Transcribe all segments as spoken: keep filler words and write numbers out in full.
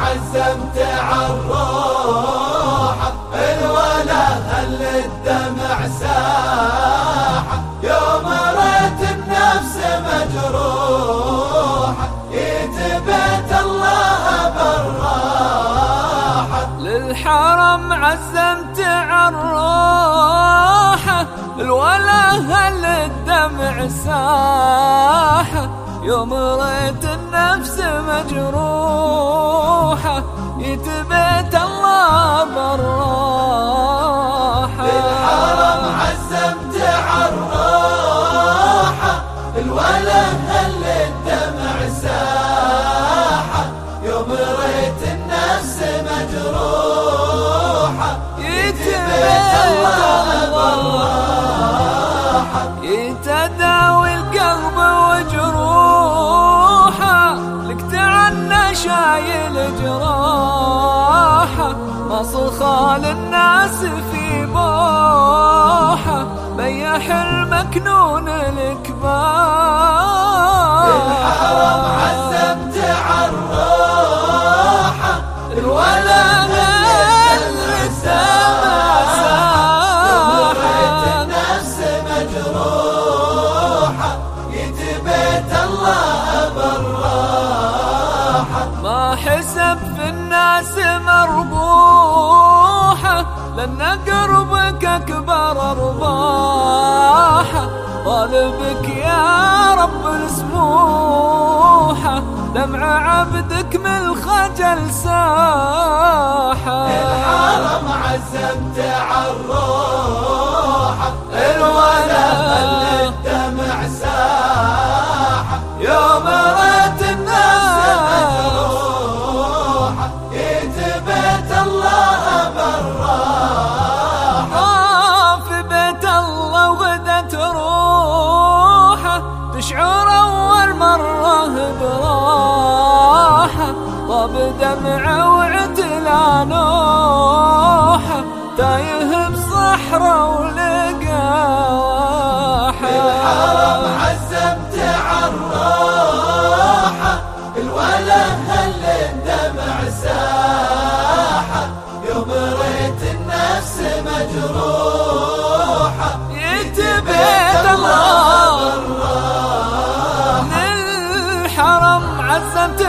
عزمت عالروحة الولا هل الدمع ساحة يوم ريت النفس مجروحة يتبت الله بالراحة. للحرم عزمت عالروحة الولا هل الدمع ساحة يوم ريت النفس مجروحة يتبت الله بالراحة. للحرم عزمت عالروحة الولا هل الدمع ساحة يوم ريت النفس مجروحة يتبت الله بالراحة. يتداوي القلب وجروحه لك تعنى شايل جراحه مصخال الناس في بوحه بيح المكنون الكبار. الحرم عزمت عالروحة الولا ما حسب في الناس مربوحة لأن قربك أكبر أرباحة طالبك يا رب السموحة دمع عبدك من الخجل ساحة. الحرم عزمت عالروحة الولا هل الدمع ساحة يوم ريت الناس مجروحة يتبت الله بالراحة. في بيت الله غدت روحه تشعر أول مرة براحة طاب دمعه وعتلى نوحه تايه بصحراء ولقاحة. الحرم عزمت عالروحة الولا هل الدمع ساحة يوم ريت النفس مجروحة يتبت الله بالراحة. للحرم عزمت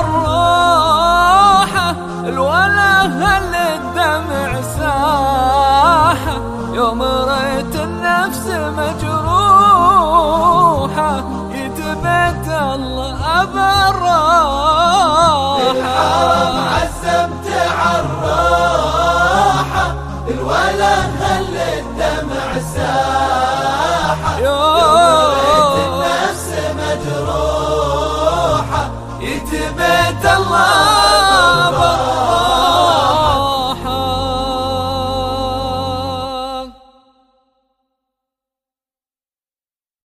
عالروحة الولا هل الدمع ساحة يوم ريت النفس مجروحة يتبت الله بالراحة. الحرم عزمت